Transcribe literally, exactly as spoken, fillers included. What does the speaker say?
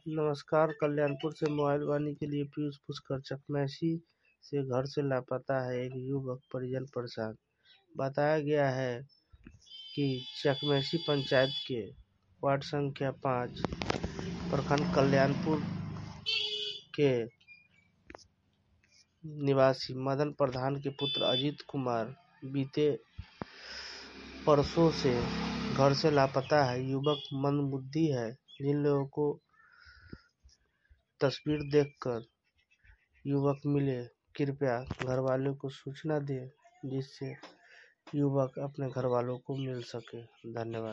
नमस्कार, कल्याणपुर से मोबाइल वानी के लिए पीयूष पुष्कर। चकमेसी से घर से लापता है एक युवक, परिजन परेशान। बताया गया है कि चकमेसी पंचायत के वार्ड संख्या पाँच, प्रखंड कल्याणपुर के निवासी मदन प्रधान के पुत्र अजीत कुमार बीते परसों से घर से लापता है। युवक मंदबुद्धि है। जिन लोगों को तस्वीर देखकर युवक मिले, कृपया घर वालों को सूचना दें, जिससे युवक अपने घर वालों को मिल सके। धन्यवाद।